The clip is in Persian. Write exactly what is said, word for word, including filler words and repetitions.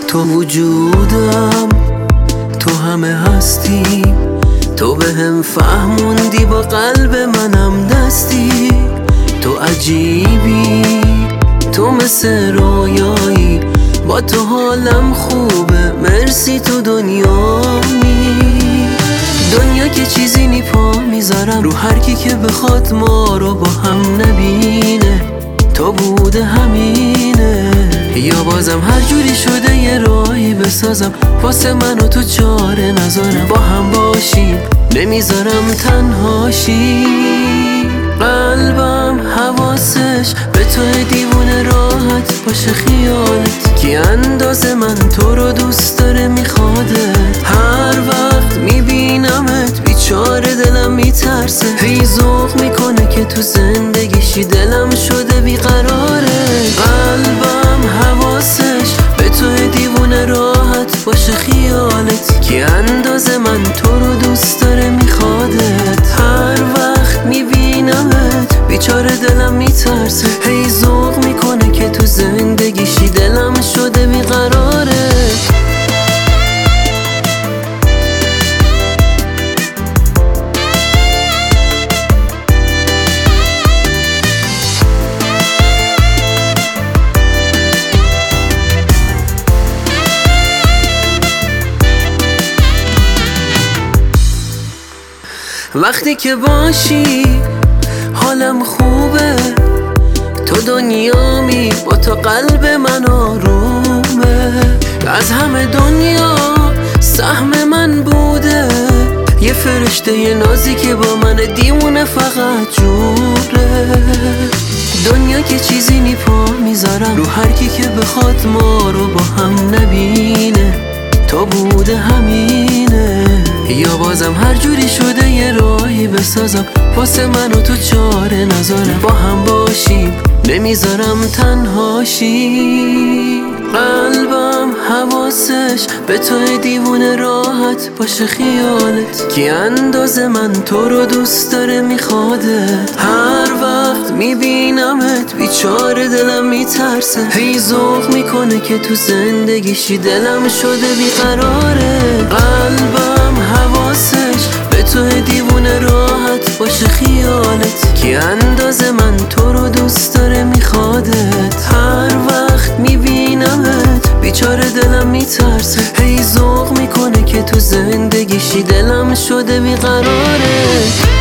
تو وجودم، تو همه هستی، تو به هم فهموندی با قلب منم دستی. تو عجیبی، تو مثل رویایی، با تو حالم خوبه، مرسی تو دنیایی. دنیا که چیزی نی پا میذارم رو هر کی که بخواد ما رو با هم نبینه. تو بوده همینه، یا بازم هر جوری شده یه راهی بسازم واسه من و تو چاره نذارم با هم باشیم، نمیذارم تنهاشی. قلبم حواسش به تو دیوونه راحت باشه خیالت، کی اندازه من تو رو دوست داره میخواده. هر وقت میبینمت بیچاره دلم میترسه، هی ذوق میکنه که تو زندگیشی دلم شده بیقراره. قلبم حواسش به تو دیوونه راحت باشه خیالت، کی اندازه من تو رو دوست داره میخوادت. هر وقت میبینمت بیچاره دلم میترسه، هی ذوق میکنه که تو زندگیشی دلم شده بیقراره. وقتی که باشی حالم خوبه، تو دنیامی، با تو قلب من آرومه. از همه دنیا سهم من بوده، یه فرشته یه نازی که با من دیوونه فقط جوره. دنیا که چیزی نی پا میذارم رو هر کی که بخواد ما رو با هم نبینه. تو بوده همینه، یا بازم هر جوری شده یه راهی بسازم واسه من و تو چاره نذارم با هم باشیم، نمیذارم تنهاشی. قلبم حواسش به تو دیوونه راحت باشه خیالت، کی اندازه من تو رو دوست داره میخواده. هر وقت میبینمت بیچاره دلم میترسه، هی ذوق میکنه که تو زندگیشی دلم شده بیقراره. قلبم حواسش به تو دیوونه راحت باشه خیالت، کی اندازه من تو رو دوست داره میخوادت. هر وقت میبینمت بیچاره دلم میترسه، هی ذوق میکنه که تو زندگیشی دلم شده بیقراره.